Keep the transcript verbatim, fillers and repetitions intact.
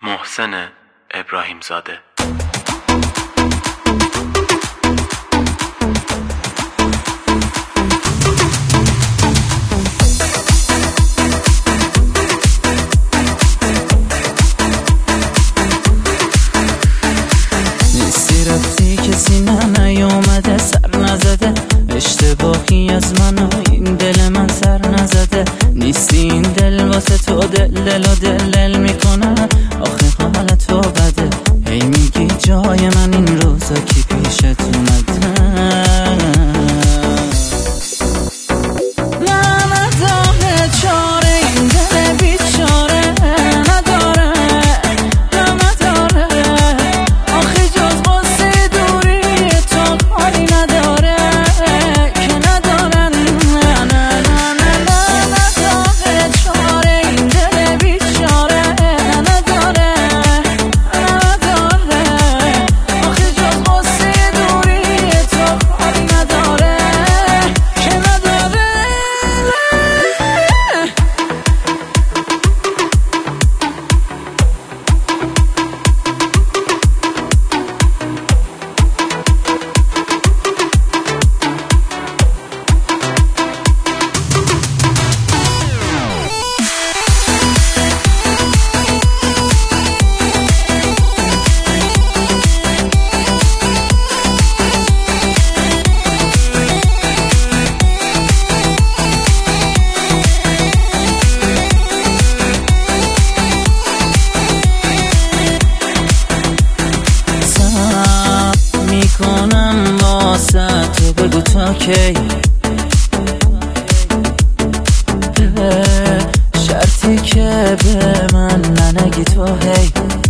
محسن ابراهیم زاده. نیستی رفتی کسی نه نیومده سر نزده، اشتباهی از من و این دل من سر نزده. نیستی این دل واسه تو دل دل و دل دل میکنه، آخه حال تو بده. هی میگی جای من این روزا کی پیشت اومده. میکنم واسه تو بگو تا کی، شرطی که به من ننگی تو هی.